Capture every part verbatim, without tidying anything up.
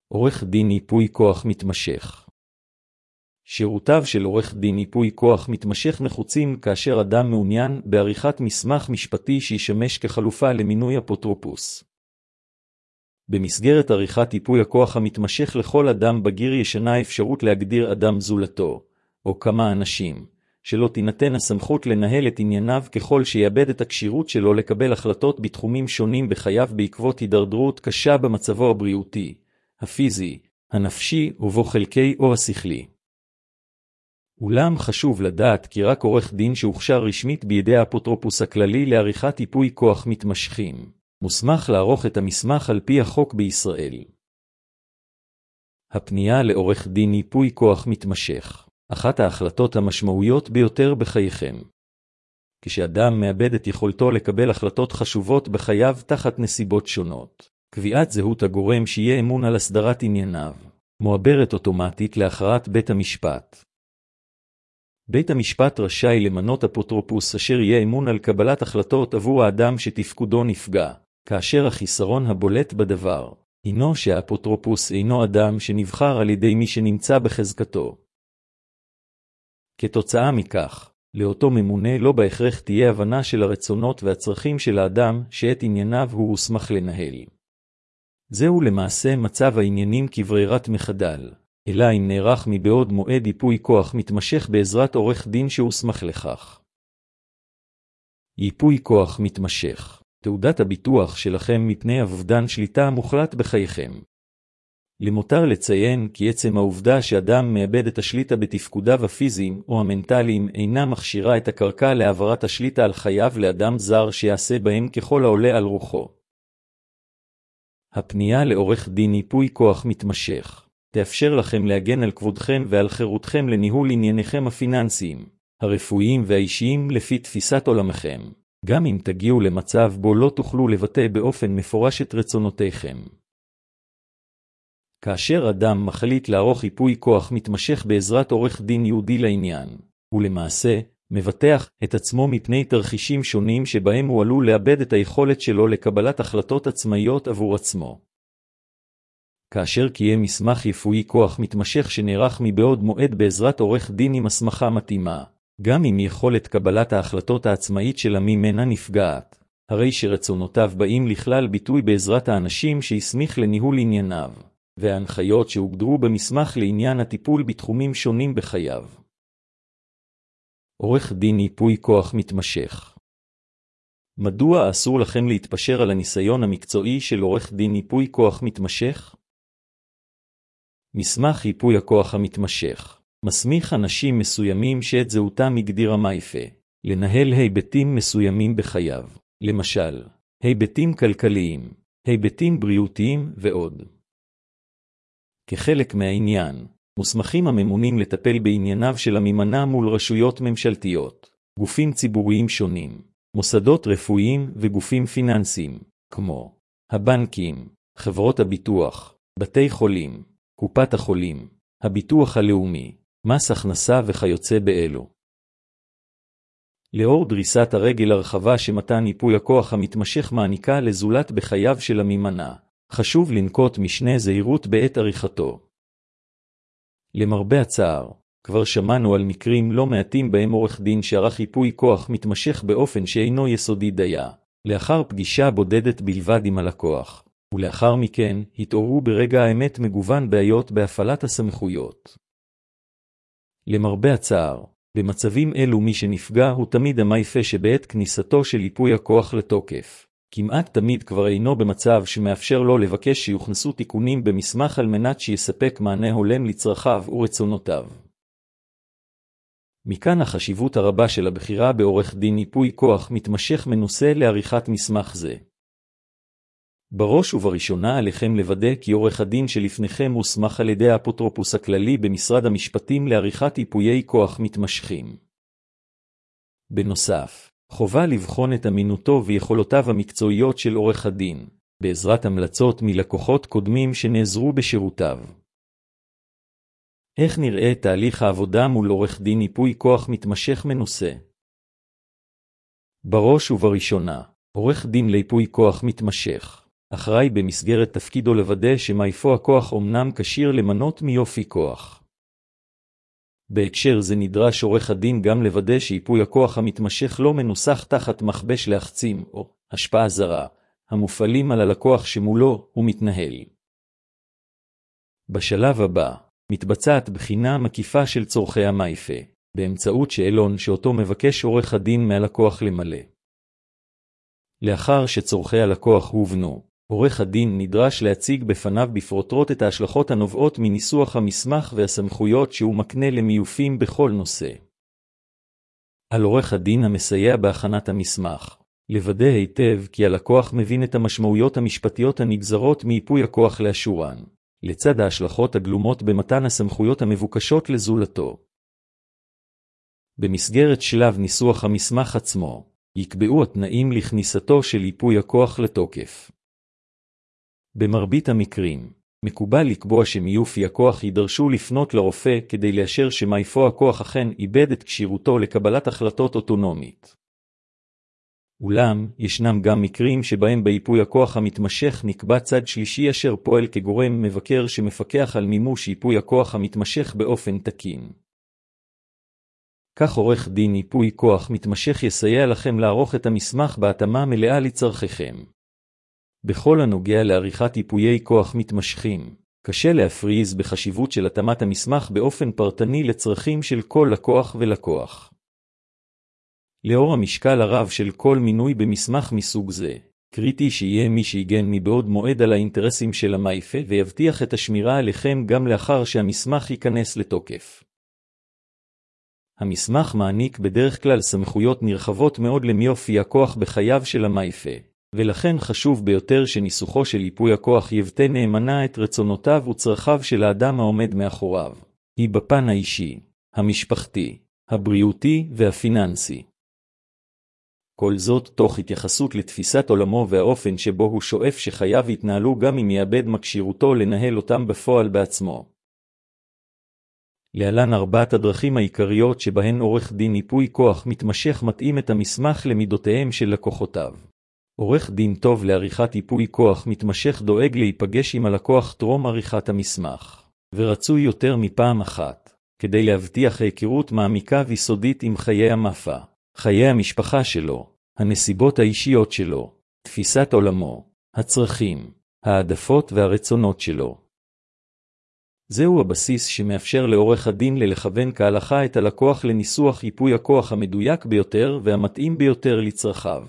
עורך דין ייפוי כוח מתמשך. שירותיו של עורך דין ייפוי כוח מתמשך נחוצים כאשר אדם מעוניין בעריכת מסמך משפטי שישמש כחלופה למינוי אפוטרופוס. במסגרת עריכת ייפוי הכוח המתמשך לכל אדם בגיר ישנה אפשרות להגדיר אדם זולתו, או כמה אנשים, שלא תינתן הסמכות לנהל את ענייניו ככל שיאבד את הכשירות שלו לקבל החלטות בתחומים שונים בחייו בעקבות הידרדרות קשה במצבו הבריאותי, הפיזי, הנפשי ובו חלקי או השכלי. אולם חשוב לדעת כי רק עורך דין שהוכשר רשמית בידי האפוטרופוס הכללי לעריכת ייפוי כוח מתמשכים, מוסמך לערוך את המסמך על פי החוק בישראל. הפנייה לעורך דין ייפוי כוח מתמשך, אחת ההחלטות המשמעויות ביותר בחייכם. כשאדם מאבד את יכולתו לקבל החלטות חשובות בחייו תחת נסיבות שונות, קביעת זהות הגורם שיהיה אמון על הסדרת ענייניו, מועברת אוטומטית להכרעת בית המשפט. בית המשפט רשאי למנות אפוטרופוס אשר יהיה אמון על קבלת החלטות עבור האדם שתפקודו נפגע, כאשר החיסרון הבולט בדבר הינו שהאפוטרופוס אינו אדם שנבחר על ידי מי שנמצא בחזקתו. כתוצאה מכך, לאותו ממונה לא בהכרח תהיה הבנה של הרצונות והצרכים של האדם שאת ענייניו הוא הוסמך לנהל. זהו למעשה מצב העניינים כברירת מחדל, אלא אם נערך מבעוד מועד ייפוי כוח מתמשך בעזרת עורך דין שהוסמך לכך. ייפוי כוח מתמשך, תעודת הביטוח שלכם מפני אובדן שליטה מוחלט בחייכם. למותר לציין כי עצם העובדה שאדם מאבד את השליטה בתפקודיו הפיזיים או המנטליים אינה מכשירה את הקרקע להעברת השליטה על חייו לאדם זר שיעשה בהם ככל העולה על רוחו. הפנייה לעורך דין ייפוי כוח מתמשך תאפשר לכם להגן על כבודכם ועל חירותכם לניהול ענייניכם הפיננסיים, הרפואיים והאישיים לפי תפיסת עולמכם, גם אם תגיעו למצב בו לא תוכלו לבטא באופן מפורש את רצונותיכם. כאשר אדם מחליט לערוך ייפוי כוח מתמשך בעזרת עורך דין יהודי לעניין, הוא למעשה מבטח את עצמו מפני תרחישים שונים שבהם הוא עלול לאבד את היכולת שלו לקבלת החלטות עצמאיות עבור עצמו. כאשר קיים מסמך ייפוי כוח מתמשך שנערך מבעוד מועד בעזרת עורך דין עם הסמכה מתאימה, גם עם יכולת קבלת ההחלטות העצמאית שלה ממנה נפגעת, הרי שרצונותיו באים לכלל ביטוי בעזרת האנשים שהסמיך לניהול ענייניו, וההנחיות שהוגדרו במסמך לעניין הטיפול בתחומים שונים בחייו. עורך דין ייפוי כוח מתמשך. מדוע אסור לכם להתפשר על הניסיון המקצועי של עורך דין ייפוי כוח מתמשך? מסמך ייפוי הכוח המתמשך מסמיך אנשים מסוימים שאת זהותם הגדירה מייפה לנהל היבטים מסוימים בחייו, למשל, היבטים כלכליים, היבטים בריאותיים ועוד. כחלק מהעניין, מוסמכים הממונים לטפל בענייניו של הממנה מול רשויות ממשלתיות, גופים ציבוריים שונים, מוסדות רפואיים וגופים פיננסיים, כמו הבנקים, חברות הביטוח, בתי חולים, קופת החולים, הביטוח הלאומי, מס הכנסה וכיוצא באלו. לאור דריסת הרגל הרחבה שמתן ייפוי הכוח המתמשך מעניקה לזולת בחייו של הממנה, חשוב לנקוט משנה זהירות בעת עריכתו. למרבה הצער, כבר שמענו על מקרים לא מעטים בהם עורך דין שערך ייפוי כוח מתמשך באופן שאינו יסודי דייה, לאחר פגישה בודדת בלבד עם הלקוח, ולאחר מכן התעוררו ברגע האמת מגוון בעיות בהפעלת הסמכויות. למרבה הצער, במצבים אלו מי שנפגע הוא תמיד המייפה שבעת כניסתו של ייפוי הכוח לתוקף. כמעט תמיד כבר אינו במצב שמאפשר לו לבקש שיוכנסו תיקונים במסמך על מנת שיספק מענה הולם לצרכיו ורצונותיו. מכאן החשיבות הרבה של הבחירה בעורך דין ייפוי כוח מתמשך מנוסה לעריכת מסמך זה. בראש ובראשונה עליכם לוודא כי עורך הדין שלפניכם הוסמך על ידי האפוטרופוס הכללי במשרד המשפטים לעריכת ייפויי כוח מתמשכים. בנוסף, חובה לבחון את אמינותו ויכולותיו המקצועיות של עורך הדין, בעזרת המלצות מלקוחות קודמים שנעזרו בשירותיו. איך נראה תהליך העבודה מול עורך דין ייפוי כוח מתמשך מנוסה? בראש ובראשונה, עורך דין לייפוי כוח מתמשך אחראי במסגרת תפקידו לוודא שמייפו הכוח אומנם כשיר למנות מיופי כוח. בהקשר זה נדרש עורך הדין גם לוודא שיפוי הכוח המתמשך לא מנוסח תחת מכבש להחצים או השפעה זרה, המופעלים על הלקוח שמולו ומתנהל. בשלב הבא, מתבצעת בחינה מקיפה של צורכי המייפה, באמצעות שאלון שאותו מבקש עורך הדין מהלקוח למלא. לאחר שצורכי הלקוח הובנו, עורך הדין נדרש להציג בפניו בפרוטרוט את ההשלכות הנובעות מניסוח המסמך והסמכויות שהוא מקנה למיופים בכל נושא. על עורך הדין המסייע בהכנת המסמך, לוודא היטב כי הלקוח מבין את המשמעויות המשפטיות הנגזרות מיפוי הכוח לאשורן, לצד ההשלכות הגלומות במתן הסמכויות המבוקשות לזולתו. במסגרת שלב ניסוח המסמך עצמו, יקבעו התנאים לכניסתו של ייפוי הכוח לתוקף. במרבית המקרים, מקובל לקבוע שמיופי הכוח יידרשו לפנות לרופא כדי לאשר שמייפו הכוח אכן איבד את כשירותו לקבלת החלטות אוטונומית. אולם, ישנם גם מקרים שבהם בייפוי הכוח המתמשך נקבע צד שלישי אשר פועל כגורם מבקר שמפקח על מימוש ייפוי הכוח המתמשך באופן תקין. כך עורך דין ייפוי כוח מתמשך יסייע לכם לערוך את המסמך בהתאמה מלאה לצרכיכם. בכל הנוגע לעריכת ייפויי כוח מתמשכים, קשה להפריז בחשיבות של התאמת המסמך באופן פרטני לצרכים של כל לקוח ולקוח. לאור המשקל הרב של כל מינוי במסמך מסוג זה, קריטי שיהיה מי שיגן מבעוד מועד על האינטרסים של המייפה ויבטיח את השמירה עליכם גם לאחר שהמסמך ייכנס לתוקף. המסמך מעניק בדרך כלל סמכויות נרחבות מאוד למיופי הכוח בחייו של המייפה, ולכן חשוב ביותר שניסוחו של ייפוי הכוח יבטא נאמנה את רצונותיו וצרכיו של האדם העומד מאחוריו, היא בפן האישי, המשפחתי, הבריאותי והפיננסי. כל זאת תוך התייחסות לתפיסת עולמו והאופן שבו הוא שואף שחייו יתנהלו גם אם יאבד מכשירותו לנהל אותם בפועל בעצמו. להלן ארבעת הדרכים העיקריות שבהן עורך דין ייפוי כוח מתמשך מתאים את המסמך למידותיהם של לקוחותיו. עורך דין טוב לעריכת ייפוי כוח מתמשך דואג להיפגש עם הלקוח טרום עריכת המסמך, ורצוי יותר מפעם אחת, כדי להבטיח היכרות מעמיקה ויסודית עם חיי המפה, חיי המשפחה שלו, הנסיבות האישיות שלו, תפיסת עולמו, הצרכים, העדפות והרצונות שלו. זהו הבסיס שמאפשר לעורך הדין ללכוון כהלכה את הלקוח לניסוח ייפוי הכוח המדויק ביותר והמתאים ביותר לצרכיו.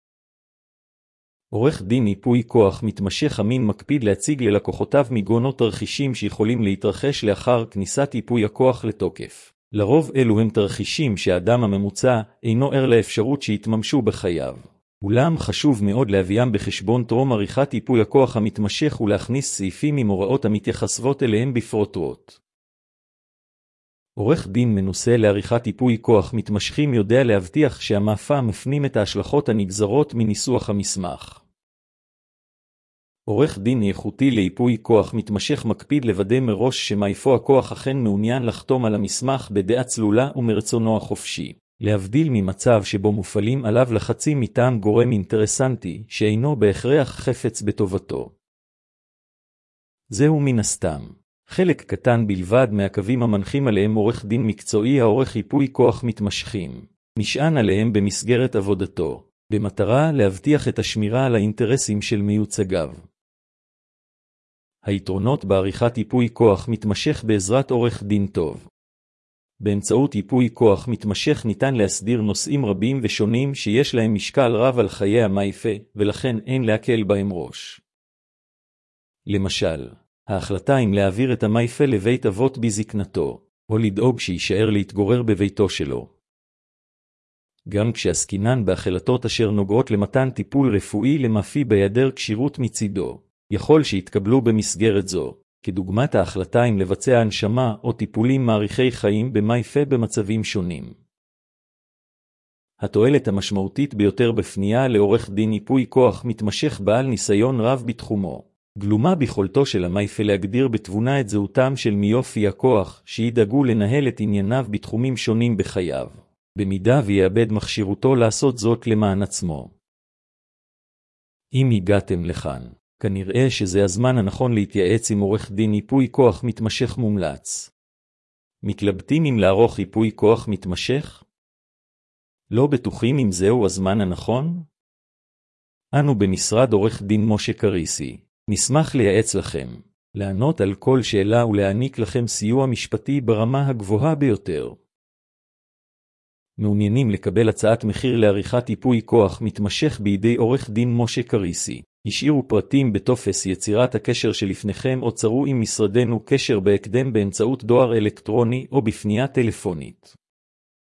עורך דין ייפוי כוח מתמשך אמין מקפיד להציג ללקוחותיו מגונות תרחישים שיכולים להתרחש לאחר כניסת ייפוי הכוח לתוקף. לרוב אלו הם תרחישים שהאדם הממוצע אינו ער לאפשרות שיתממשו בחייו. אולם חשוב מאוד להביאם בחשבון טרום עריכת ייפוי הכוח המתמשך ולהכניס סעיפים עם הוראות המתייחסות אליהם בפרוטרוט. עורך דין מנוסה לעריכת ייפוי כוח מתמשכים יודע להבטיח שהמפה מפנים את ההשלכות הנגזרות מניסוח המסמך. עורך דין איכותי לייפוי כוח מתמשך מקפיד לוודא מראש שמייפו הכוח אכן מעוניין לחתום על המסמך בדעה צלולה ומרצונו החופשי, להבדיל ממצב שבו מופעלים עליו לחצים מטעם גורם אינטרסנטי שאינו בהכרח חפץ בטובתו. זהו מן הסתם חלק קטן בלבד מהקווים המנחים עליהם עורך דין מקצועי העורך ייפוי כוח מתמשכים, נשען עליהם במסגרת עבודתו, במטרה להבטיח את השמירה על האינטרסים של מיוצגיו. היתרונות בעריכת ייפוי כוח מתמשך בעזרת עורך דין טוב. באמצעות ייפוי כוח מתמשך ניתן להסדיר נושאים רבים ושונים שיש להם משקל רב על חיי המייפה, ולכן אין להקל בהם ראש. למשל, ההחלטה אם להעביר את המייפה לבית אבות בזקנתו, או לדאוג שישאר להתגורר בביתו שלו. גם כשעסקינן בהחלטות אשר נוגעות למתן טיפול רפואי למפי ביעדר כשירות מצידו, יכול שיתקבלו במסגרת זו, כדוגמת ההחלטה אם לבצע הנשמה או טיפולים מאריכי חיים במייפה במצבים שונים. התועלת המשמעותית ביותר בפנייה לעורך דין ייפוי כוח מתמשך בעל ניסיון רב בתחומו, גלומה ביכולתו של המייפה להגדיר בתבונה את זהותם של מיופי הכוח שידאגו לנהל את ענייניו בתחומים שונים בחייו, במידה ויאבד מכשירותו לעשות זאת למען עצמו. אם הגעתם לכאן, כנראה שזה הזמן הנכון להתייעץ עם עורך דין ייפוי כוח מתמשך מומלץ. מתלבטים אם לערוך ייפוי כוח מתמשך? לא בטוחים אם זהו הזמן הנכון? אנו במשרד עורך דין משה קריסי. נשמח לייעץ לכם, לענות על כל שאלה ולהעניק לכם סיוע משפטי ברמה הגבוהה ביותר. מעוניינים לקבל הצעת מחיר לעריכת ייפוי כוח מתמשך בידי עורך דין משה קריסי? השאירו פרטים בטופס יצירת הקשר שלפניכם או צרו עם משרדנו קשר בהקדם באמצעות דואר אלקטרוני או בפנייה טלפונית.